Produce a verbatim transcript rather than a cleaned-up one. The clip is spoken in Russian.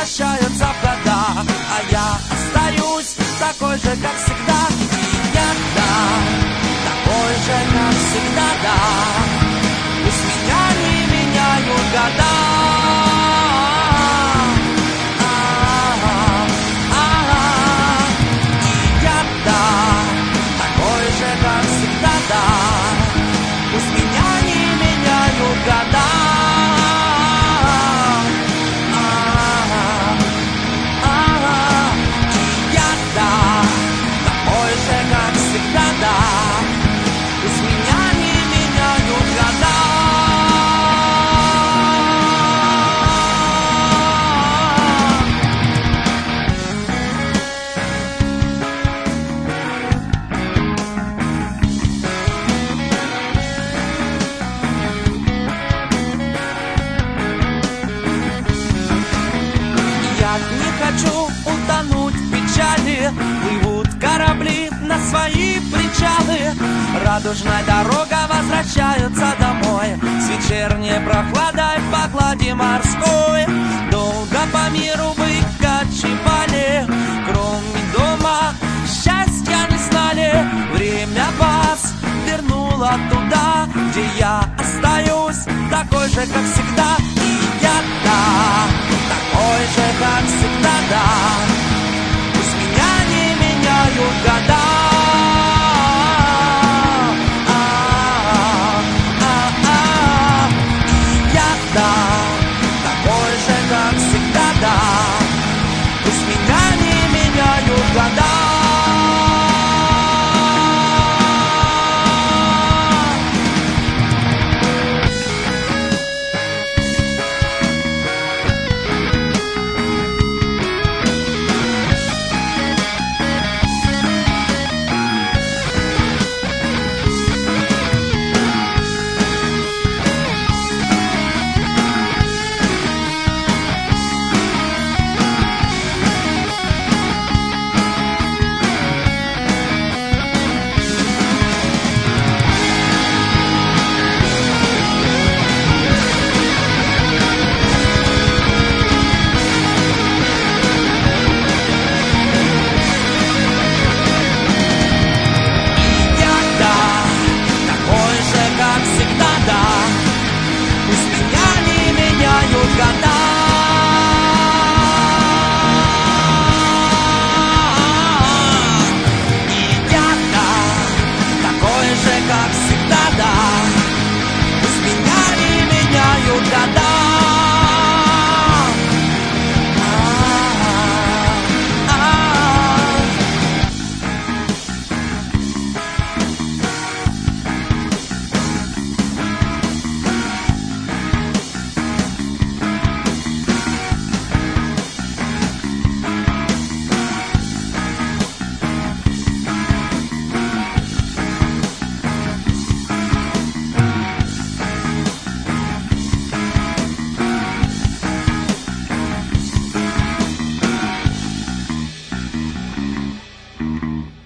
возвращаются в года, а я остаюсь такой же, как всегда. И я, да, такой же, как всегда, да. Пусть меня не меняют года. А-а-а, а-а-а. И я, да, такой же, как всегда, да. Пусть меня не меняют года. Плывут корабли на свои причалы. Радужная дорога возвращается домой с вечерней прохладой по глади морской. Долго по миру вы кочевали, кроме дома счастья не знали. Время вас вернуло туда, где я остаюсь такой же, как всегда. И я, да, такой же, как всегда, да. Года. А-а-а-а. И я, да, такой же, как всегда, да. Пусть меня не меняют года. Mm-hmm.